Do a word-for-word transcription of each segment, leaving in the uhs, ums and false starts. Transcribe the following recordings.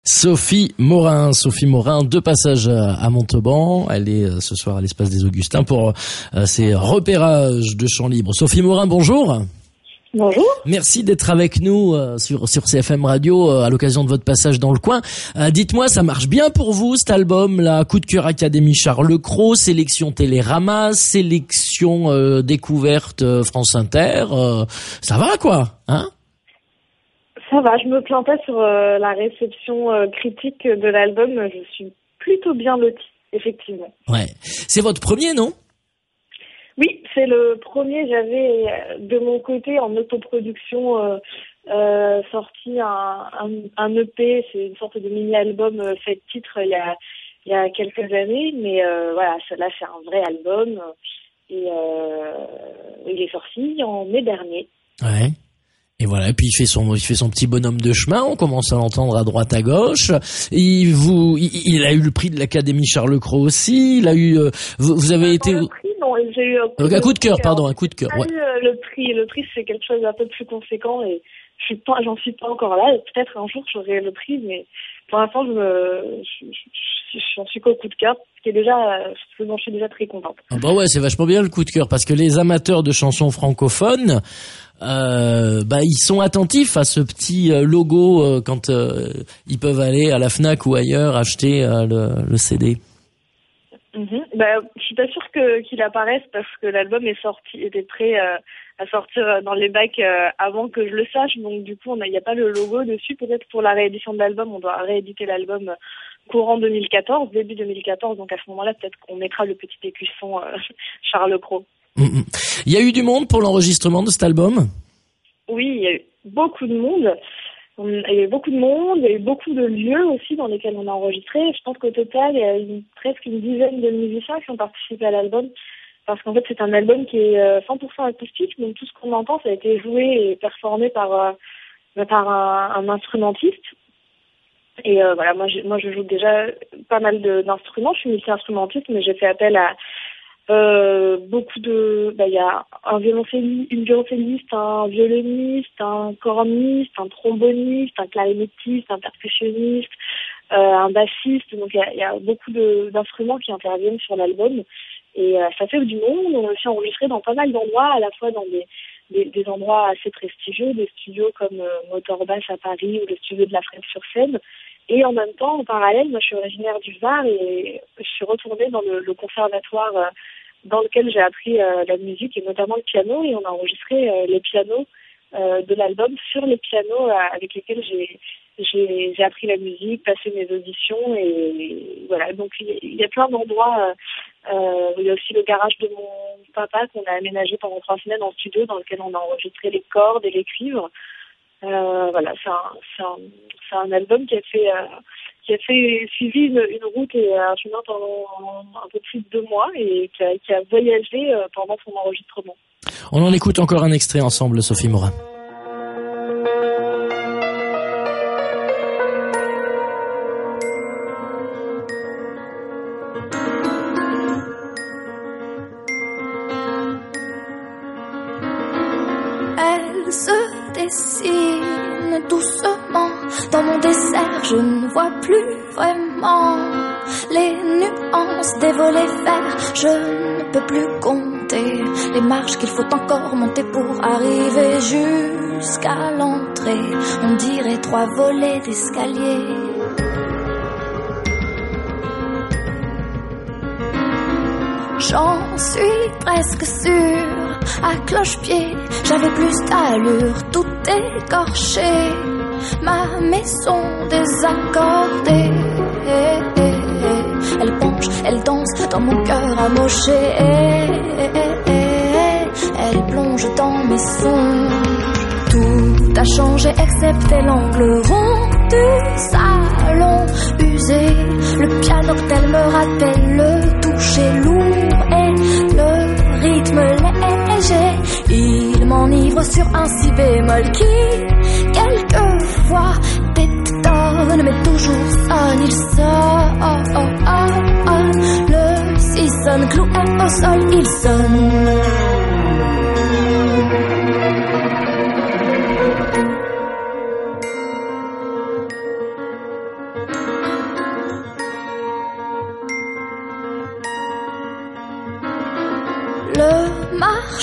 Sophie Morin, Sophie Morin, deux passages à Montauban. Elle est ce soir à l'Espace des Augustins pour euh, ses repérages de chants libres. Sophie Morin, bonjour. Bonjour. Merci d'être avec nous euh, sur sur C F M Radio euh, à l'occasion de votre passage dans le coin. Euh, dites-moi, ça marche bien pour vous cet album, là, Coup de cœur Académie Charles Cros, sélection Télérama, sélection euh, découverte euh, France Inter. Euh, ça va quoi, hein? Ça va, je me plains pas sur euh, la réception euh, critique de l'album. Je suis plutôt bien lotie, effectivement. Ouais. C'est votre premier, non? Oui, c'est le premier. J'avais de mon côté en autoproduction euh, euh, sorti un, un, un E P, c'est une sorte de mini-album euh, fait titre il y a il y a quelques années, mais euh, voilà, là c'est un vrai album et euh, il est sorti en mai dernier. Ouais. Et voilà, et puis il fait son, il fait son petit bonhomme de chemin. On commence à l'entendre à droite, à gauche. Il vous, il, il a eu le prix de l'Académie Charles Cros aussi. Il a eu, euh, vous, vous avez été. Le prix, non, j'ai eu un coup, un coup de cœur, pardon, un coup de cœur. Ouais. Le prix, le prix, c'est quelque chose d'un peu plus conséquent et je suis pas, j'en suis pas encore là. Peut-être un jour j'aurai le prix, mais pour l'instant, je me, je, je, j'en suis qu'au coup de cœur, ce qui est déjà, ce dont je suis déjà très contente. Ah bah ouais, c'est vachement bien le coup de cœur parce que les amateurs de chansons francophones. Euh, bah ils sont attentifs à ce petit euh, logo euh, quand euh, ils peuvent aller à la Fnac ou ailleurs acheter euh, le, le C D. Mm-hmm. Bah, je suis pas sûre que qu'il apparaisse parce que l'album est sorti, était prêt euh, à sortir dans les bacs euh, avant que je le sache. Donc du coup, il n'y a, a pas le logo dessus. Peut-être pour la réédition de l'album, on doit rééditer l'album courant deux mille quatorze, début deux mille quatorze. Donc à ce moment-là, peut-être qu'on mettra le petit écusson euh, Charles Cros. Mmh. Il y a eu du monde pour l'enregistrement de cet album? Oui, il y a eu beaucoup de monde. Il y a eu beaucoup de monde, il y a eu beaucoup de lieux aussi dans lesquels on a enregistré. Je pense qu'au total, il y a eu presque une dizaine de musiciens qui ont participé à l'album. Parce qu'en fait, c'est un album qui est cent pour cent acoustique. Donc tout ce qu'on entend, ça a été joué et performé par, euh, par un, un instrumentiste. Et euh, voilà, moi je, moi je joue déjà pas mal de, d'instruments. Je suis multi-instrumentiste, mais j'ai fait appel à Euh, beaucoup de, bah, il y a un violoncelliste, une violoncelliste, un violoniste, un corniste, un tromboniste, un clarinettiste, un percussionniste, euh, un bassiste. Donc il y a, y a beaucoup de, d'instruments qui interviennent sur l'album et euh, ça fait du monde. On a aussi enregistré dans pas mal d'endroits, à la fois dans des, des, des endroits assez prestigieux, des studios comme euh, Motor Bass à Paris ou le studio de la Fresque-sur-Seine. Et en même temps, en parallèle, moi je suis originaire du Var et je suis retournée dans le, le conservatoire euh, dans lequel j'ai appris euh, la musique et notamment le piano, et on a enregistré euh, les pianos euh, de l'album sur les pianos euh, avec lesquels j'ai, j'ai j'ai appris la musique, passé mes auditions, et voilà. Donc il y, y a plein d'endroits. Euh, euh, il y a aussi le garage de mon papa qu'on a aménagé pendant trois semaines en studio, dans lequel on a enregistré les cordes et les cuivres. Euh, voilà, c'est un, c'est un, c'est un album qui a fait, euh, qui a fait suivi une, une route et un chemin pendant un peu plus de deux mois et qui a, qui a voyagé euh, pendant son enregistrement. On en écoute encore un extrait ensemble, Sophie Morin. Elle se dessine doucement dans mon dessert, je ne vois plus vraiment les nuances des volets verts. Je ne peux plus compter les marches qu'il faut encore monter pour arriver jusqu'à l'entrée. On dirait trois volets d'escalier. J'en suis presque sûre, à cloche-pied, j'avais plus d'allure, tout écorché, ma maison désaccordée. Elle penche, elle danse dans mon cœur amoché, elle plonge dans mes songes. Tout a changé excepté l'angle rond du salon usé. Le piano tel me rappelle le toucher lourd et le rythme léger. Il m'enivre sur un si bémol qui, quelquefois, détonne, mais toujours sonne. Il sonne, le si sonne cloué au sol, il sonne.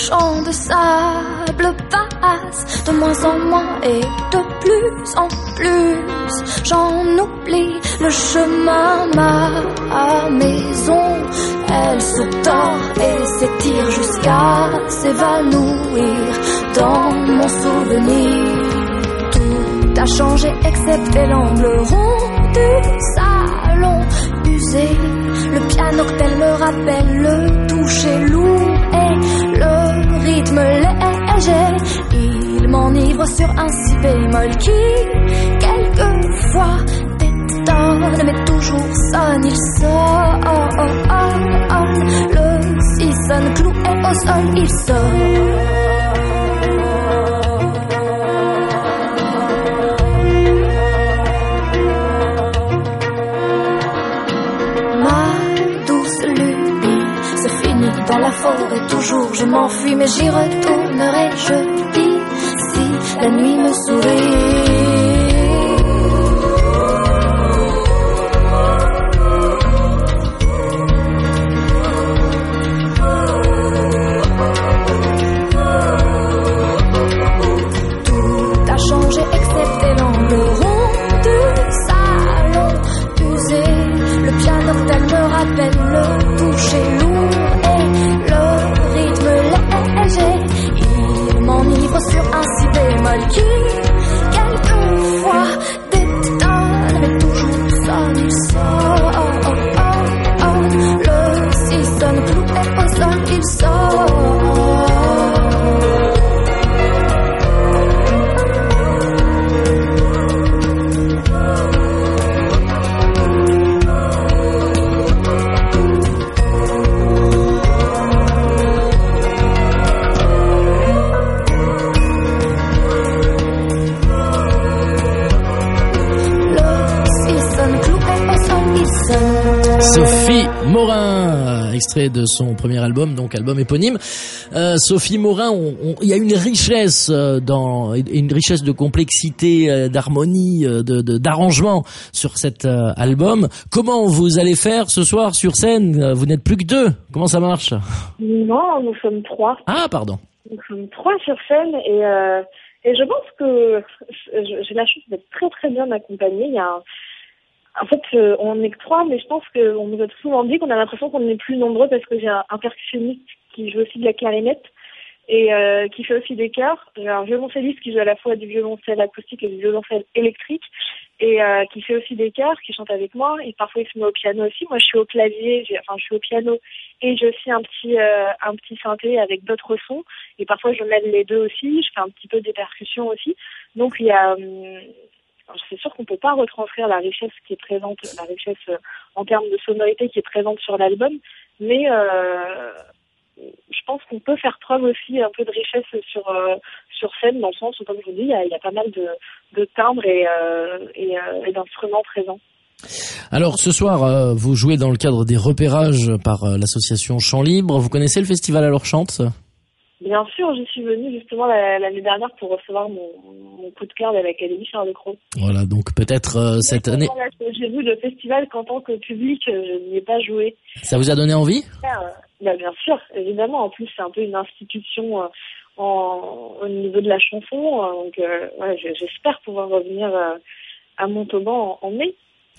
champs de sable passe de moins en moins et de plus en plus. J'en oublie le chemin, ma maison. Elle se tord et s'étire jusqu'à s'évanouir dans mon souvenir. Tout a changé excepté l'angle rond du salon usé. Le piano-tel me rappelle le toucher lourd et le rythme léger. Il m'enivre sur un si bémol qui, quelquefois, détonne, mais toujours sonne. Il sonne, le si sonne cloué au sol, il sonne. Dans la forêt toujours je m'enfuis, mais j'y retournerai, je dis, si la nuit me sourit. Tout a changé excepté l'angle rond du salon usé. Le piano-tel me rappelle le toucher lourd. Il m'enivre sur un si bémol qui, quelquefois, détonne, mais toujours sonne, il sonne. Le si sonne cloué au sol, il sonne. Sophie Morin, extrait de son premier album, donc album éponyme. Euh, Sophie Morin, il y a une richesse dans, une richesse de complexité, euh, d'harmonie, de, de, d'arrangement sur cet euh, album. Comment vous allez faire ce soir sur scène? Vous n'êtes plus que deux. Comment ça marche? Non, nous sommes trois. Ah, pardon. Nous sommes trois sur scène et euh, et je pense que j'ai la chance d'être très très bien accompagnée. Il y a un En fait, euh, on est que trois, mais je pense qu'on nous a souvent dit qu'on a l'impression qu'on est plus nombreux parce que j'ai un, un percussionniste qui joue aussi de la clarinette et euh, qui fait aussi des chœurs. J'ai un violoncelliste qui joue à la fois du violoncelle acoustique et du violoncelle électrique et euh, qui fait aussi des chœurs, qui chante avec moi. Et parfois, il se met au piano aussi. Moi, je suis au clavier, j'ai, enfin, je suis au piano et j'ai aussi un petit, euh, un petit synthé avec d'autres sons. Et parfois, je mêle les deux aussi. Je fais un petit peu des percussions aussi. Donc, il y a... Hum, c'est sûr qu'on peut pas retranscrire la richesse qui est présente, la richesse euh, en termes de sonorité qui est présente sur l'album, mais euh, je pense qu'on peut faire preuve aussi un peu de richesse sur euh, sur scène, dans le sens où, comme je vous dis, il y a, il y a pas mal de, de timbres et, euh, et, euh, et d'instruments présents. Alors ce soir, euh, vous jouez dans le cadre des repérages par euh, l'association Chant Libre. Vous connaissez le festival Alors Chante ? Bien sûr, j'y suis venue justement l'année dernière pour recevoir mon, mon coup de cœur de l'Académie Charles Cros. Voilà, donc peut-être euh, cette Mais année... J'ai vu le festival qu'en tant que public, je n'y ai pas joué. Ça vous a donné envie ? euh, bah, Bien sûr, évidemment. En plus, c'est un peu une institution euh, en, au niveau de la chanson. Euh, donc, euh, ouais, j'espère pouvoir revenir euh, à Montauban en, en mai.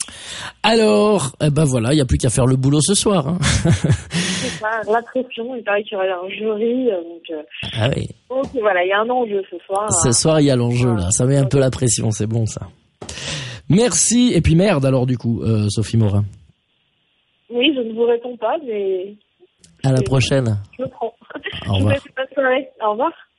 Alors, eh ben voilà, il n'y a plus qu'à faire le boulot ce soir. Hein. C'est ça, la pression, il paraît qu'il y aura un jury. Donc, euh, ah oui. Donc voilà, il y a un enjeu ce soir. Ce soir, il y a l'enjeu là. Ça met un peu la pression, c'est bon ça. Merci. Et puis merde alors du coup, euh, Sophie Morin. Oui, je ne vous réponds pas, mais... À la prochaine. Je le prends. Au revoir. Je vous souhaite une bonne soirée. Au revoir.